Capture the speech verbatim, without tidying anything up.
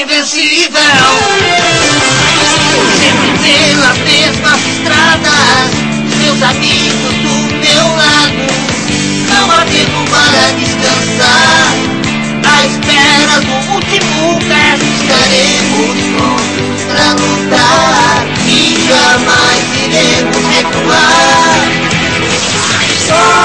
invencível. Sempre pelas mesmas estradas, meus amigos do meu lado, não há tempo para descansar. À espera do último verso, estaremos prontos pra lutar e jamais iremos recuar.